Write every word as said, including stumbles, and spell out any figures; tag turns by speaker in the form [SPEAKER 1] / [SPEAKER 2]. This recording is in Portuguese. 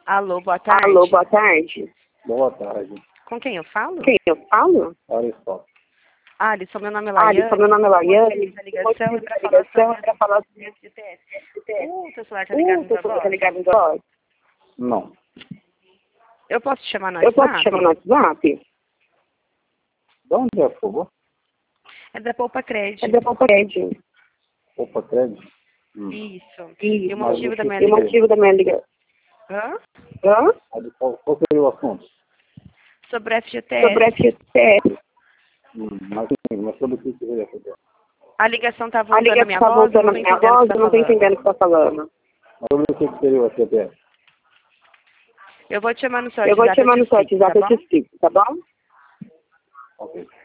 [SPEAKER 1] Alô, boa tarde.
[SPEAKER 2] Alô, boa tarde.
[SPEAKER 3] Boa tarde.
[SPEAKER 1] Com quem eu falo?
[SPEAKER 2] Quem eu falo?
[SPEAKER 3] Aristóteles.
[SPEAKER 1] Alisson, meu nome é Laiane.
[SPEAKER 2] Alisson, meu nome é Laiane.
[SPEAKER 1] A ligação é para falar
[SPEAKER 2] ligação é
[SPEAKER 1] sobre
[SPEAKER 2] para falar sobre
[SPEAKER 1] o G P S. O teu celular tá
[SPEAKER 2] o
[SPEAKER 1] ligado no
[SPEAKER 2] teu
[SPEAKER 1] tua
[SPEAKER 2] celular tá
[SPEAKER 1] voz?
[SPEAKER 2] ligado no voz.
[SPEAKER 3] Não.
[SPEAKER 1] Eu posso te chamar no
[SPEAKER 2] Eu
[SPEAKER 1] WhatsApp?
[SPEAKER 2] posso te chamar no WhatsApp?
[SPEAKER 3] De onde é, por favor?
[SPEAKER 1] É da Poupa
[SPEAKER 2] É
[SPEAKER 1] Crédito.
[SPEAKER 2] da Poupa Crédito.
[SPEAKER 3] Opa, crédito? Hum.
[SPEAKER 1] Isso.
[SPEAKER 2] E
[SPEAKER 1] E o
[SPEAKER 3] Mas
[SPEAKER 1] motivo
[SPEAKER 3] o
[SPEAKER 1] da
[SPEAKER 3] que
[SPEAKER 1] minha
[SPEAKER 2] o
[SPEAKER 3] seria?
[SPEAKER 2] motivo da minha ligação?
[SPEAKER 1] Hã?
[SPEAKER 2] Hã?
[SPEAKER 3] Aí, Qual, qual seria o assunto?
[SPEAKER 1] Sobre F G T
[SPEAKER 2] Sobre a
[SPEAKER 1] S.
[SPEAKER 2] F G T S.
[SPEAKER 3] Hum, mas, sim, mas sobre o que seria?
[SPEAKER 1] A ligação tá
[SPEAKER 2] A
[SPEAKER 1] voltando à
[SPEAKER 2] ligação
[SPEAKER 1] minha
[SPEAKER 2] está
[SPEAKER 1] voz, eu
[SPEAKER 2] voltando
[SPEAKER 1] não
[SPEAKER 2] a
[SPEAKER 1] tô
[SPEAKER 2] minha
[SPEAKER 1] entendendo o
[SPEAKER 2] voz,
[SPEAKER 1] que
[SPEAKER 2] eu
[SPEAKER 1] tá
[SPEAKER 2] não estou
[SPEAKER 1] falando.
[SPEAKER 2] entendendo o que está falando.
[SPEAKER 3] Mas sobre o que seria o F G T S?
[SPEAKER 1] Eu vou te chamar no seu
[SPEAKER 2] Eu vou te
[SPEAKER 1] WhatsApp,
[SPEAKER 2] chamar no
[SPEAKER 1] te
[SPEAKER 2] seu
[SPEAKER 1] explico,
[SPEAKER 2] WhatsApp,
[SPEAKER 1] tá
[SPEAKER 2] eu te
[SPEAKER 1] bom?
[SPEAKER 2] explico, tá bom?
[SPEAKER 3] Ok.